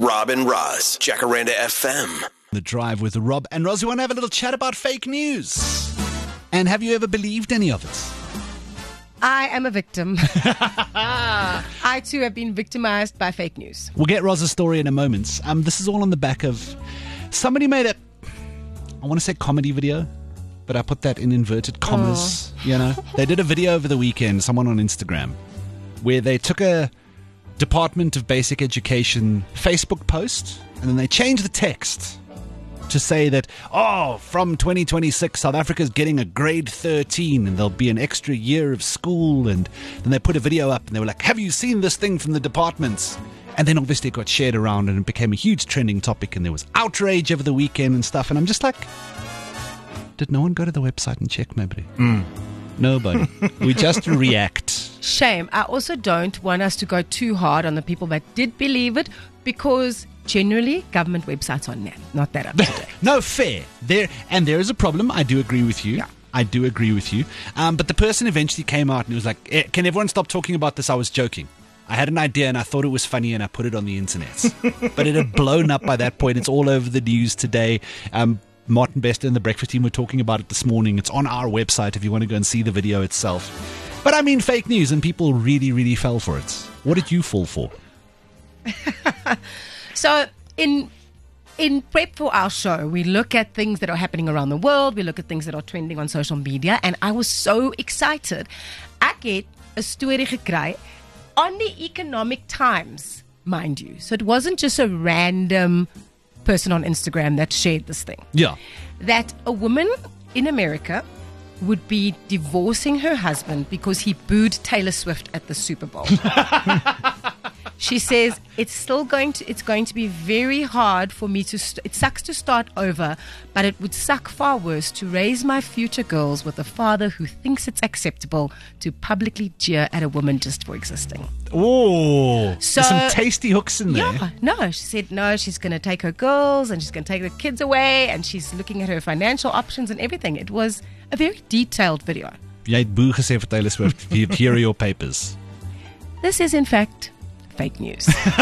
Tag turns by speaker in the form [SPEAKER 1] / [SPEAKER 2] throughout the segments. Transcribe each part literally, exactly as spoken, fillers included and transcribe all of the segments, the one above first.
[SPEAKER 1] Rob and Roz, Jacaranda F M.
[SPEAKER 2] The Drive with Rob and Roz. We want to have a little chat about fake news. And have you ever believed any of it?
[SPEAKER 3] I am a victim. I too have been victimized by fake news.
[SPEAKER 2] We'll get Roz's story in a moment. Um, this is all on the back of somebody made a, I want to say comedy video, but I put that in inverted commas. Oh. You know, they did a video over the weekend, someone on Instagram, where they took a Department of Basic Education Facebook post and then they changed the text to say that, oh, from twenty twenty-six, South Africa's getting a grade thirteen and there'll be an extra year of school. And then they put a video up and they were like, have you seen this thing from the departments? And then obviously it got shared around and it became a huge trending topic and there was outrage over the weekend and stuff. And I'm just like, did no one go to the website and check? Nobody. Mm. Nobody. We just react.
[SPEAKER 3] Shame. I also don't want us to go too hard on the people that did believe it, because generally government websites are not, not that up to date.
[SPEAKER 2] No, fair. There and there is a problem. I do agree with you.
[SPEAKER 3] Yeah.
[SPEAKER 2] I do agree with you. Um, but the person eventually came out and he was like, eh, can everyone stop talking about this? I was joking. I had an idea and I thought it was funny and I put it on the internet. But it had blown up by that point. It's all over the news today. Um, Martin Bester and the Breakfast Team were talking about it this morning. It's on our website if you want to go and see the video itself. But I mean, fake news, and people really, really fell for it. What did you fall for?
[SPEAKER 3] So in in prep for our show, we look at things that are happening around the world. We look at things that are trending on social media. And I was so excited. Ek het 'n storie gekry on the Economic Times, mind you. So it wasn't just a random person on Instagram that shared this thing.
[SPEAKER 2] Yeah.
[SPEAKER 3] That a woman in America would be divorcing her husband because he booed Taylor Swift at the Super Bowl. She says, it's still going to, it's going to be very hard for me to, st- it sucks to start over, but it would suck far worse to raise my future girls with a father who thinks it's acceptable to publicly jeer at a woman just for existing.
[SPEAKER 2] Oh,
[SPEAKER 3] So-
[SPEAKER 2] there's some tasty hooks in there.
[SPEAKER 3] Yeah, no, she said no, she's going to take her girls and she's going to take the kids away and she's looking at her financial options and everything. It was a very detailed video.
[SPEAKER 2] Jy het boe gesê vir Taylor Swift. Here are your papers.
[SPEAKER 3] This is, in fact, fake news.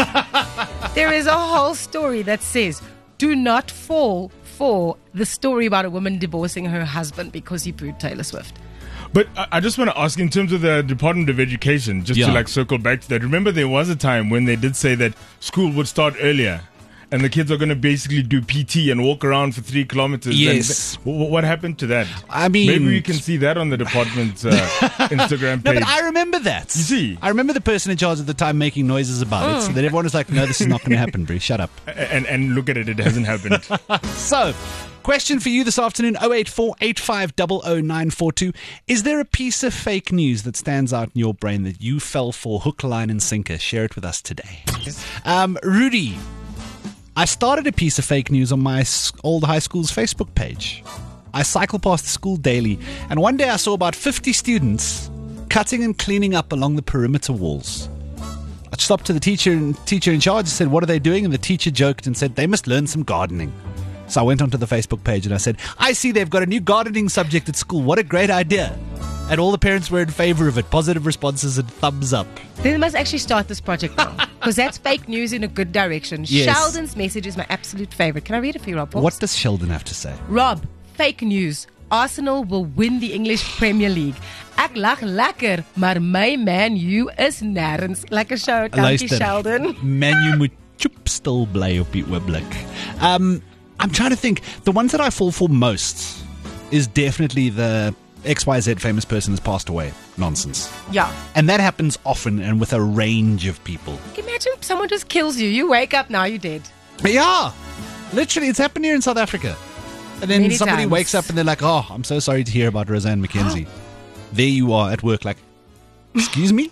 [SPEAKER 3] There is a whole story that says, do not fall for the story about a woman divorcing her husband because he booed Taylor Swift.
[SPEAKER 4] But I I just want to ask, in terms of the Department of Education, just
[SPEAKER 2] Yeah.
[SPEAKER 4] to like circle back to that, remember there was a time when they did say that school would start earlier and the kids are going to basically do P T and walk around for three kilometers.
[SPEAKER 2] Yes.
[SPEAKER 4] And w- what happened to that?
[SPEAKER 2] I mean-
[SPEAKER 4] maybe we can see that on the department's uh, Instagram
[SPEAKER 2] No,
[SPEAKER 4] page.
[SPEAKER 2] but I remember that.
[SPEAKER 4] You see?
[SPEAKER 2] I remember the person in charge at the time making noises about it. So that everyone was like, no, this is not going to happen, Bree. Shut up.
[SPEAKER 4] and, and look at it, it hasn't happened.
[SPEAKER 2] So, question for you this afternoon, oh eight four, eight five oh oh nine four two. Is there a piece of fake news that stands out in your brain that you fell for hook, line and sinker? Share it with us today. Um, Rudy, I started a piece of fake news on my s- old high school's Facebook page. I cycle past the school daily, and one day I saw about fifty students cutting and cleaning up along the perimeter walls. I stopped to the teacher and teacher in charge and said, what are they doing? And the teacher joked and said, they must learn some gardening. So I went onto the Facebook page and I said, I see they've got a new gardening subject at school. What a great idea. And all the parents were in favor of it. Positive responses and thumbs up.
[SPEAKER 3] They must actually start this project now, because that's fake news in a good direction.
[SPEAKER 2] Yes.
[SPEAKER 3] Sheldon's message is my absolute favorite. Can I read it for you, Rob?
[SPEAKER 2] What does Sheldon have to say?
[SPEAKER 3] Rob, fake news. Arsenal will win the English Premier League. Ek lag lekker, maar my Man U is nêrens. Lekker show. Dankie, Sheldon.
[SPEAKER 2] Man U moet choep stil bly op die oomblik. Um, I'm trying to think. The ones that I fall for most is definitely the X Y Z famous person has passed away nonsense.
[SPEAKER 3] Yeah.
[SPEAKER 2] And that happens often and with a range of people.
[SPEAKER 3] Imagine someone just kills you. You wake up, now you're dead.
[SPEAKER 2] Yeah. Literally, it's happened here in South Africa. And then
[SPEAKER 3] Many
[SPEAKER 2] somebody
[SPEAKER 3] times.
[SPEAKER 2] wakes up and they're like, oh, I'm so sorry to hear about Roseanne McKenzie. There you are at work like, excuse me?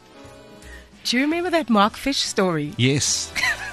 [SPEAKER 3] Do you remember that Mark Fish story?
[SPEAKER 2] Yes.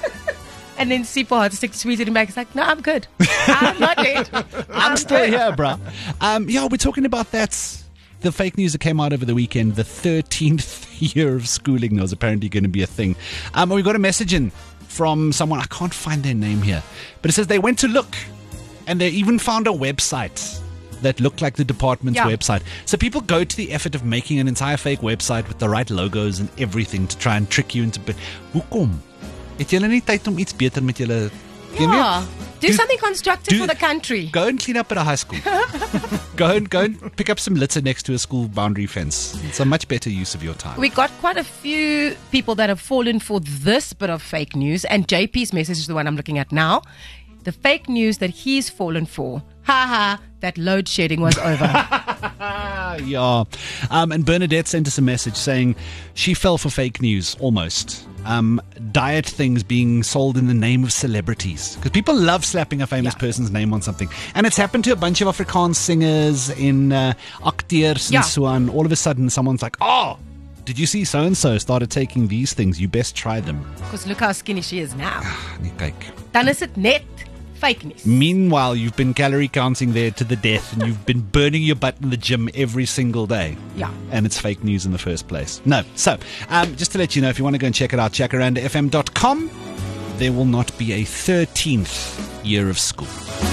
[SPEAKER 3] And then Sipho Hardstick tweeted him back. He's like, no, I'm good. I'm not dead.
[SPEAKER 2] I'm still here, bruh. Um, yeah, we're talking about that. The fake news that came out over the weekend, the thirteenth year of schooling was apparently going to be a thing. Um, we got a message in from someone, I can't find their name here, but it says they went to look and they even found a website that looked like the department's
[SPEAKER 3] Yeah.
[SPEAKER 2] website. So people go to the effort of making an entire fake website with the right logos and everything to try and trick you into... Hoekom? Het julle nie tyd om iets beter met julle... Ken jy?
[SPEAKER 3] Yeah. Do,
[SPEAKER 2] Do-
[SPEAKER 3] something constructive
[SPEAKER 2] do-
[SPEAKER 3] for the country.
[SPEAKER 2] Go and clean up at a high school. go and go and pick up some litter next to a school boundary fence. It's a much better use of your time.
[SPEAKER 3] We got quite a few people that have fallen for this bit of fake news, and J P's message is the one I'm looking at now. The fake news that he's fallen for. Ha ha, that load shedding was over.
[SPEAKER 2] Ah, yeah. Um, and Bernadette sent us a message saying she fell for fake news almost. Um, diet things being sold in the name of celebrities. Because people love slapping a famous
[SPEAKER 3] Yeah.
[SPEAKER 2] person's name on something. And it's happened to a bunch of Afrikaans singers in uh, acteurs and
[SPEAKER 3] Yeah.
[SPEAKER 2] so on. All of a sudden, someone's like, oh, did you see so-and-so started taking these things? You best try them.
[SPEAKER 3] Because look how skinny she is now.
[SPEAKER 2] Nee, kyk.
[SPEAKER 3] Dan is it net fake news.
[SPEAKER 2] Meanwhile, you've been calorie counting there to the death and you've been burning your butt in the gym every single day.
[SPEAKER 3] Yeah.
[SPEAKER 2] And it's fake news in the first place. No. So, um, just to let you know, if you want to go and check it out, jacaranda f m dot com, there will not be a thirteenth year of school.